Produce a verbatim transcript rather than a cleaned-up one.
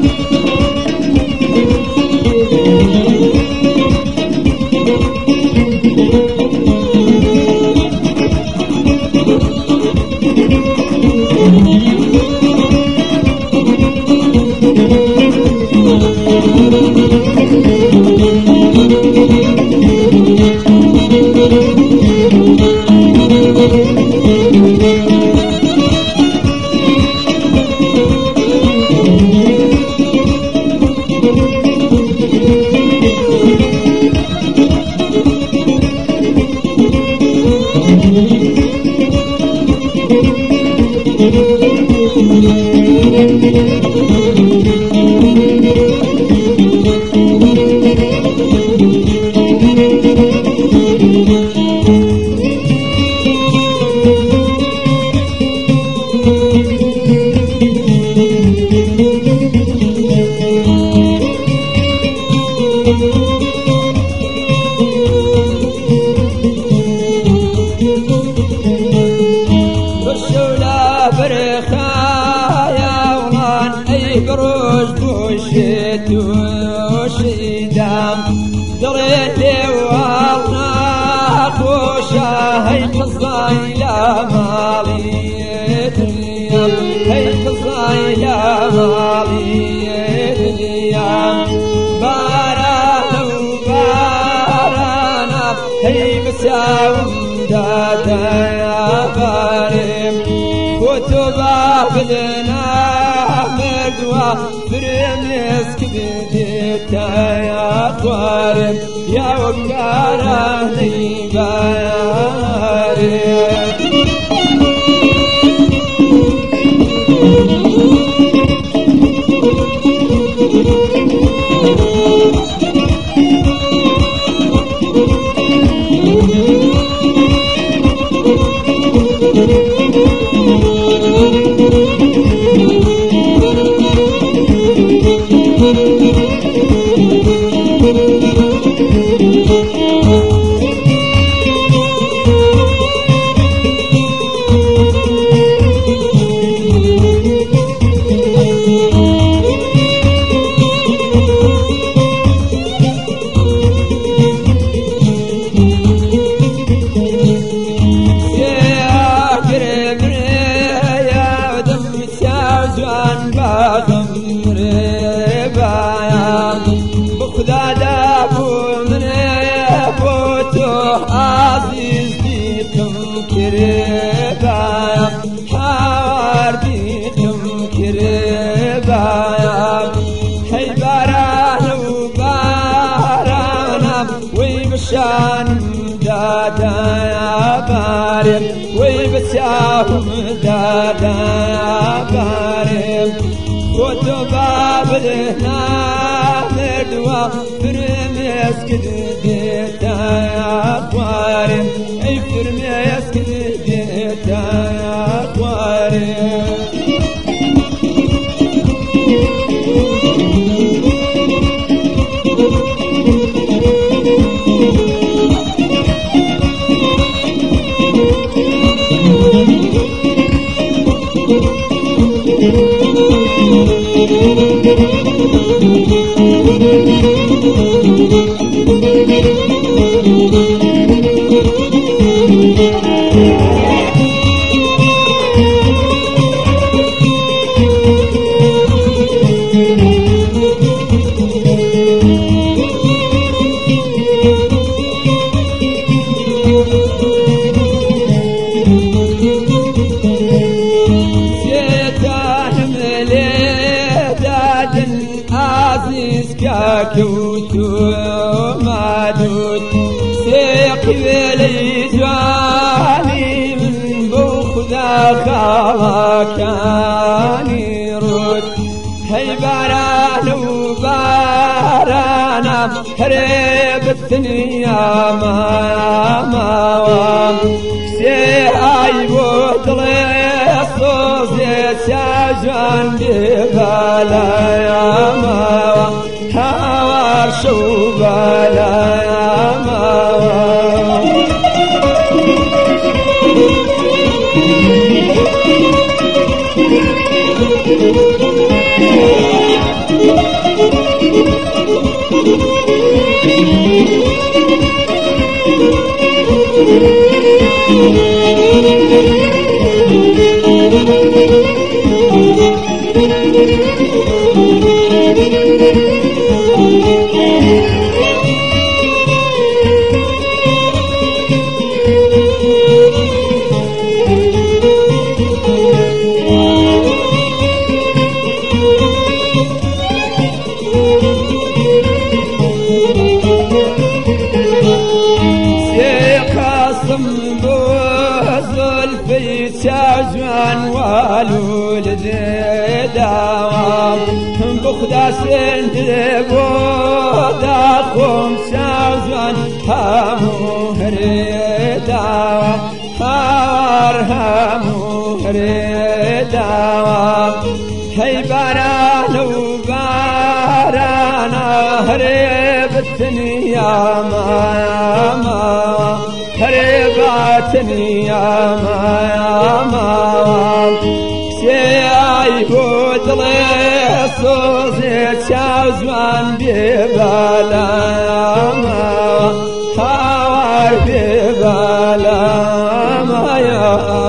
برشولا برخايا ومان اي قروش بوشت وشيدام دريتي والله خوشا هي قصاي لا ماليت اليوم هي قصاي لا ماليت اليوم بارانا وبارانا هي مساوم دادا يا بارم كتبا بدنا مدوى فرمس كبديتا يا طارم يا وقارا نيبارم بخدا دابو من بوتو عزيز بيكم كربايا حوار بيكم كربايا هي بارانا وبارانا ويبشان دادا يا بارم ويبساهم دادا يا بارم كتبا بدنا مردوا فرميس كديتا يا طارم اي فرميس كديتا يا طارم كوتو مادود سيقي لي جواني من بوخذا خواكاني رود هي باران وبارانا هرب الدنيا ما ما سيهاي بوطلي صوصي ساجان ببالا يا ماوا هوار شو بالا يا ماوا في ساجان والولد دوام بخدا سندب وداخم ساجان همو هردوام هار همو هردوام هي باران وبارانا هربتني يا ماما هربتني يا ماما سيعي ودلي صوزي شازوان ببالا هاوار ببالا يا